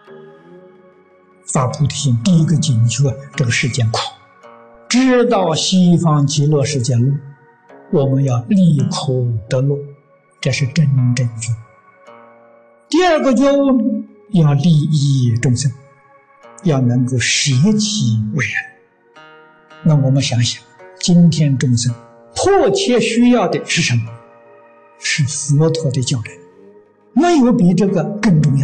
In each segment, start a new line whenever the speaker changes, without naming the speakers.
发菩提心，第一个警觉这个世间苦，知道西方极乐世界乐，我们要离苦得乐，这是真正觉悟。第二个觉悟要利益众生，要能够舍己为人。那我们想想，今天众生迫切需要的是什么？是佛陀的教诲，没有比这个更重要。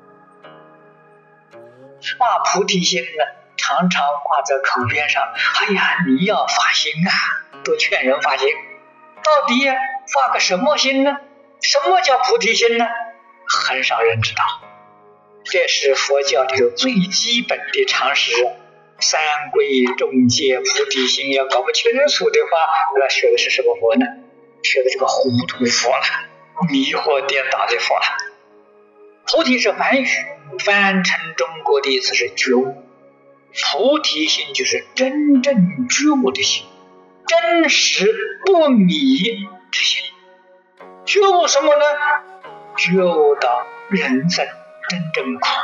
发菩提心呢，常常挂在口边上，哎呀，你要发心啊，都劝人发心。到底发个什么心呢？什么叫菩提心呢？很少人知道。这是佛教里头最基本的常识。三皈众戒菩提心要搞不清楚的话，那学的是什么佛呢？学的这个糊涂佛了，迷惑颠倒的佛了。菩提是梵语，翻成中国的意思是觉悟。菩提心就是真正觉悟的心，真实不迷之心。觉悟什么呢？觉悟到人生真正苦。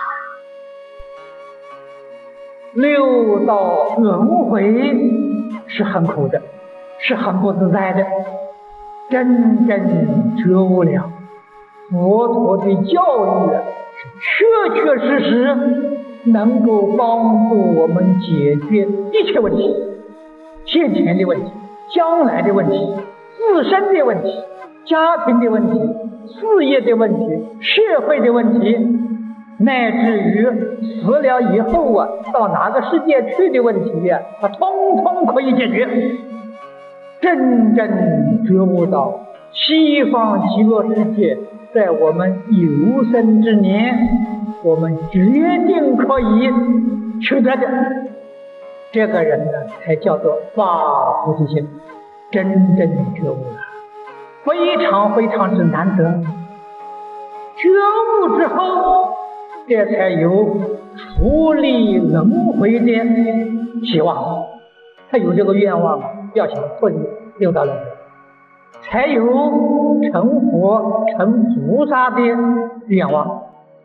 六道轮回是很苦的，是很不自在的。真正觉悟了，佛陀的教育是确确实实能够帮助我们解决一切问题，现前的问题，将来的问题，自身的问题，家庭的问题，事业的问题，社会的问题，乃至于死了以后到哪个世界去的问题它通通可以解决。真正觉悟到西方极乐世界在我们有生之年，我们决定可以取得的，这个人呢，才叫做发菩提心，真正觉悟了，非常非常之难得。觉悟之后，这才有出离轮回的希望，他有这个愿望，要想脱离六道轮回，才有成佛成菩萨的愿望。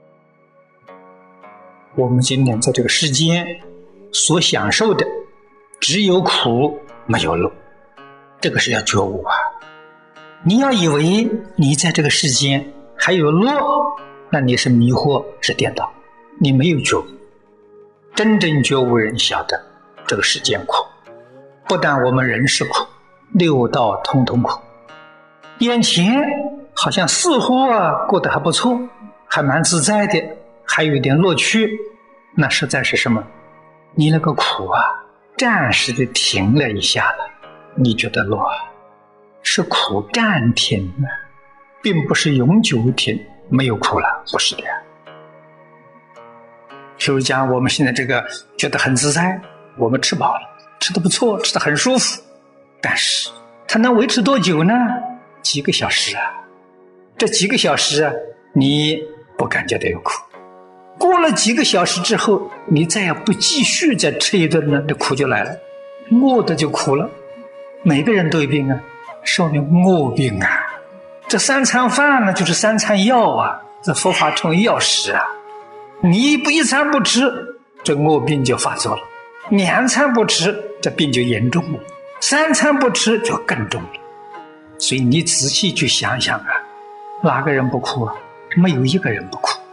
我们今天在这个世间所享受的只有苦没有乐，这个是要觉悟啊！你要以为你在这个世间还有乐，那你是迷惑，是颠倒，你没有觉悟。真正觉悟人晓得这个世间苦，不但我们人是苦，六道通通苦。眼前好像似乎过得还不错，还蛮自在的，还有一点乐趣，那实在是什么？你那个苦暂时的停了一下了，你觉得乐，是苦暂停了，并不是永久停，没有苦了，不是的。譬如讲我们现在这个觉得很自在，我们吃饱了，吃得不错，吃得很舒服，但是它能维持多久呢？几个小时这几个小时你不感觉到有苦，过了几个小时之后，你再也不继续再吃一顿了，这苦就来了，饿的就苦了。每个人都有病说明饿病这三餐饭呢就是三餐药这佛法称为药食你一餐不吃，这饿病就发作了；两餐不吃，这病就严重了；三餐不吃就更重了。所以你仔细去想想哪个人不苦没有一个人不苦。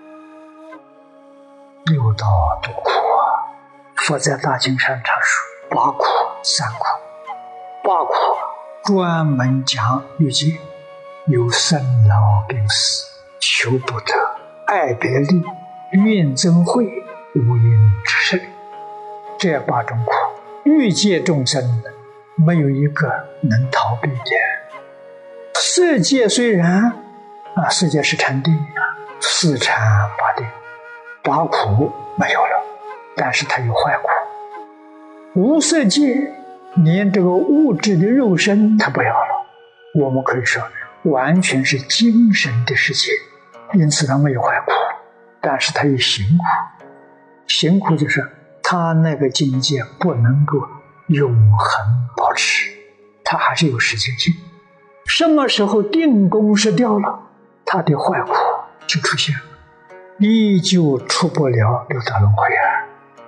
六道多苦佛在大经上常说八苦三苦。八苦专门讲欲界，有生老病死、求不得、爱别离、怨憎会、无因之事。这八种苦，欲界众生没有一个能逃避的。色界虽然色界是禅定，四禅八定，八苦没有了，但是它有坏苦。无色界连这个物质的肉身它不要了，我们可以说完全是精神的世界，因此它没有坏苦，但是它有行苦。行苦就是它那个境界不能够永恒保持，它还是有时间性。什么时候定功失掉了，它的坏苦就出现了。 依旧出不了六道轮回啊！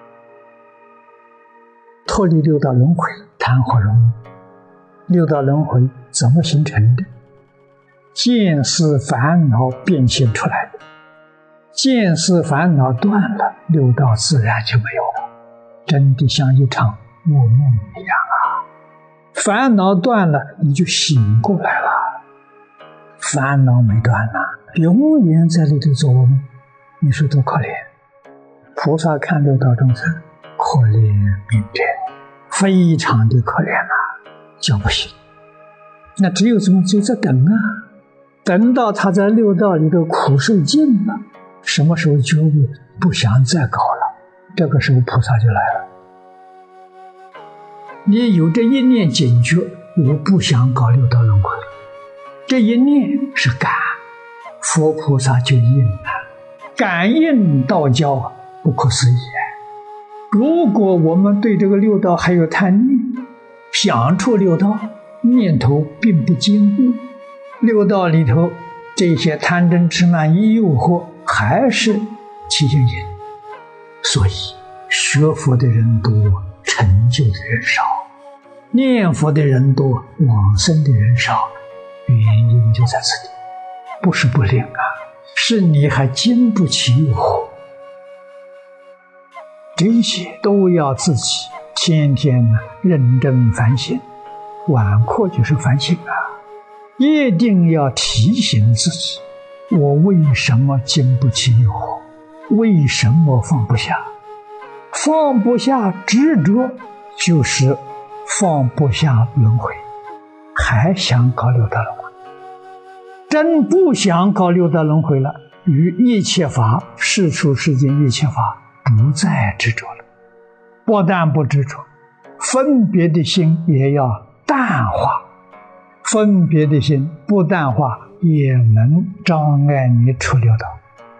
脱离六道轮回谈何容易？六道轮回怎么形成的？见识烦恼变现出来的。见识烦恼断了，六道自然就没有了，真的像一场噩梦一样啊！烦恼断了，你就醒过来了。烦恼没断了，永远在里头做噩梦，你说多可怜！菩萨看六道众生，可怜悯者，非常的可怜啊，叫不醒。那只有怎么就在等啊？等到他在六道里头苦受尽了，什么时候觉悟不想再搞了，这个时候菩萨就来了。你有这一念警觉，我不想搞六道轮回，这一念是感，佛菩萨就应了。感应道交不可思议。如果我们对这个六道还有贪念，想出六道，念头并不坚固，六道里头这些贪嗔痴慢疑诱惑还是起现因。所以学佛的人多，成就的人少；念佛的人多，往生的人少。原因就在这里，不是不灵啊，是你还经不起诱惑。这些都要自己天天认真反省，晚课就是反省啊！一定要提醒自己，我为什么经不起诱惑？为什么放不下？放不下执着，就是放不下轮回，还想搞六道轮回。真不想搞六道轮回了，于一切法、世出世间一切法不再执着了。不但不执着，分别的心也要淡化。分别的心不淡化，也能障碍你出六道。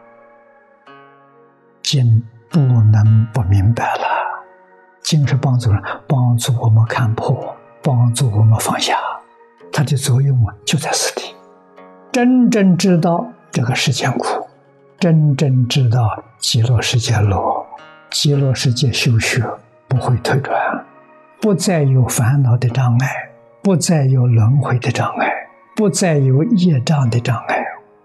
经不能不明白了，经是帮助我们看破，帮助我们放下，它的作用就在此地。真正知道这个世间苦，真正知道极乐世界乐，极乐世界修学不会退转，不再有烦恼的障碍，不再有轮回的障碍，不再有业障的障碍。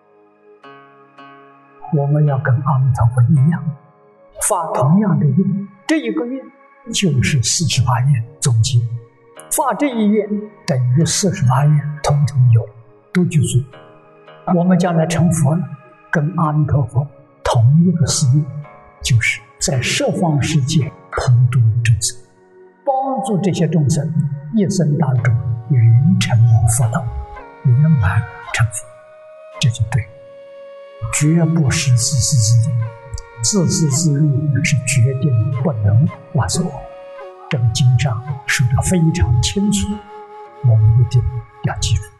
我们要跟阿弥陀佛一样，发同样的愿，这一个愿就是48愿总结，发这一愿等于48愿统统有，都具足。我们将来成佛了，跟阿弥陀佛同一个誓愿，就是在十方世界普度众生，帮助这些众生一生当中圆成佛道，圆满成佛，这就对了。绝不是自私自利，自私自利是决定不能往生。这个经上说得非常清楚，我们一定要记住。